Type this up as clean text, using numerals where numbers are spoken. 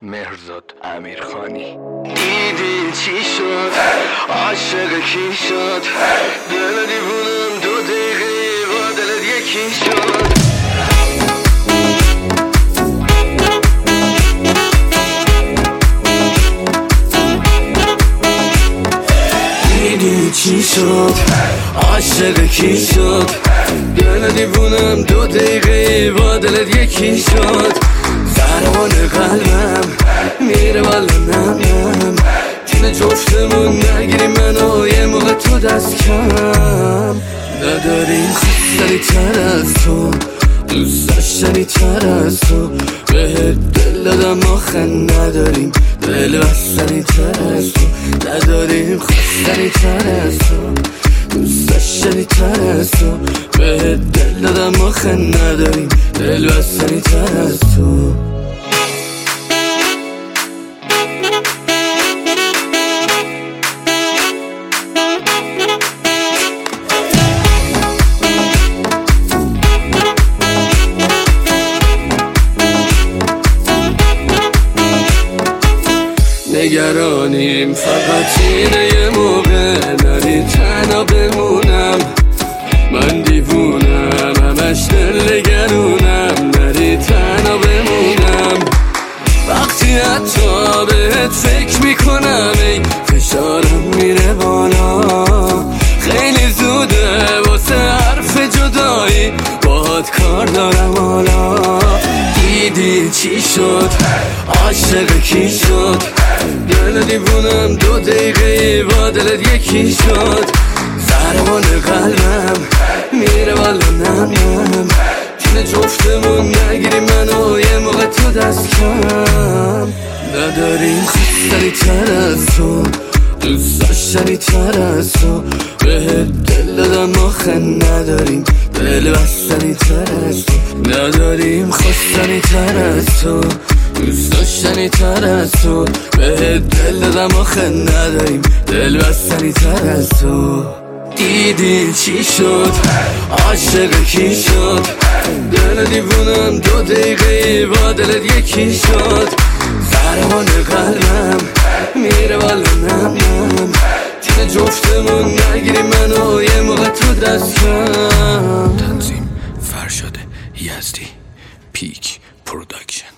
مهرزاد امیرخانی. دیدین چی شد؟ عاشق کی شد؟ دل دیوونم 2 دقیقه با دلت یکی شد. دیدین چی شد؟ عاشق کی شد؟ دل دیوونم 2 دقیقه با دلت یکی شد. ضربان قلبم میره والا نم جون جفتمون نگیری منو یه موقع تو دست کم. نداریم خستنی تر از تو، دوست داشتنی تر از تو، به دل دادم آخه نداریم دل بستنی تر از تو. نداریم خستنی تر از تو، دوست داشتنی تر از تو، به دل دادم آخه نداریم دل بستنی تر از تو. نگرانیم فقط اینه یه موقع نری تنها بمونم. من دیوونم همش دل نگرونم نری تنها بمونم. وقتی حتی بهت فکر میکنم ای فشارم میره بالا. خیلی زوده واسه حرف جدایی باهات کار دارم حالا. دیدی چی شد؟ عاشق کی شد؟ دل دیوونم 2 دقیقه با دلت یکی شد. ضربان قلبم میره والا نم جون جفتمون نگیری منو یه موقع تو دست کم. نداریم خستنی تر از تو، دوست داشتنی تر از تو، به دل دادم آخه نداریم دل بستنی تر از تو. نداریم خستنی تر از تو، دوست داشتنی تر از تو، به دل دادم آخه نداریم دل بستنی تر از تو. دیدی چی شد؟ عاشق کی شد؟ دل دیوونم 2 دقیقه با دلت یکی شد. ضربان قلبم میره والا نم جون جفتمون نگیری منو یه موقع تو دست کم. تنظیم فرشاد یزدی، پیک پروداکشن.